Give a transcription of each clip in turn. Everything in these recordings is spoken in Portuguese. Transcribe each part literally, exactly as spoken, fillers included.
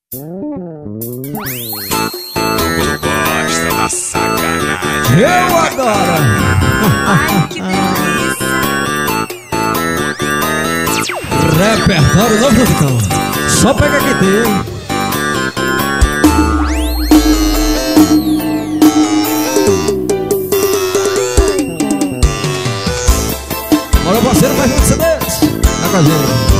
Gosta da sacanagem. Eu adoro. Ai, que delícia. Repertório novo do Vitão. Só pega que tem. Bora, parceiro, faz muito C Ds. Tá com a gente.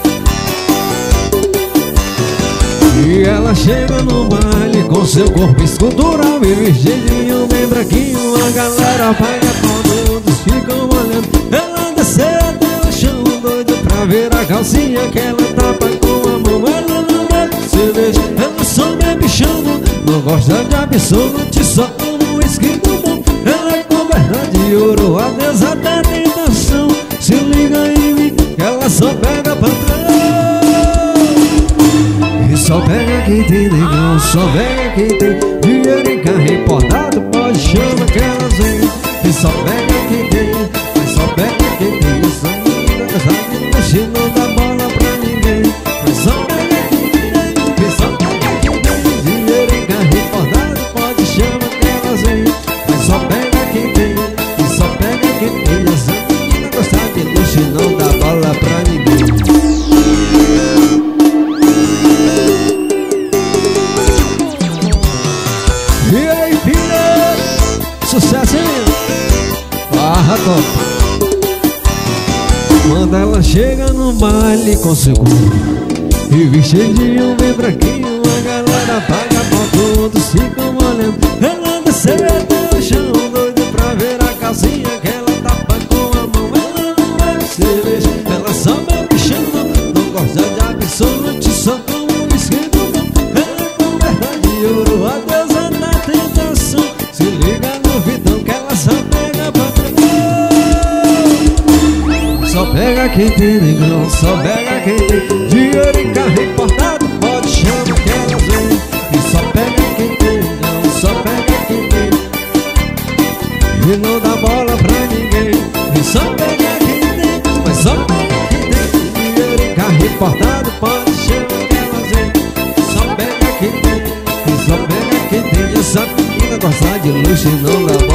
E ela chega no baile com seu corpo escultural e vestidinho bem branquinho. A galera paga pau, todos ficam olhando. Ela desceu até o chão, doido pra ver a calcinha que ela tapa com a mão. Ela não bebe cerveja, ela só bebe chão. Não gosta de absolute, só toma escrito bom. Ela é coberta de ouro, a deusa da tentação. Se liga em mim, que ela só pega patrão. E só pega quem tem negão, só pega quem tem dinheiro em carro importado, pode chamar que elas vêm. E só pega quem tem, e só pega quem tem. Isso não sabe mexer, não dá bola pra ninguém. E só pega quem tem, e só pega quem tem dinheiro em carro importado, pode chamar que elas vêm. E só pega quem tem, e só pega quem tem. Essa menina gosta de luxo, não dá bola pra ninguém. Sucesso, hein? Barra top. Quando ela chega no baile com seu corpo e vestidinho bem branquinho, a galera paga pau, todos ficam olhando. Ela desceu até o chão, doido pra ver a calcinha que ela tapa com a mão. Ela não bebe cerveja, ela só bebe chão. Não gosta de absolute, só toma um escrito bom. Ela é coberta de ouro, a deusa da tentação. Se liga no Vitão que ela só pega patrão. Só pega quem tem negão, só pega quem tem dinheiro em carro importado, pode chamar que elas vêm. E só pega quem tem negão, só pega quem tem. E não dá bola pra ninguém. E só pega quem tem, mas só pega quem tem dinheiro em carro importado, pode chamar que elas vêm. Só pega quem tem, e só pega quem tem. Essa menina gosta de luxo e não dá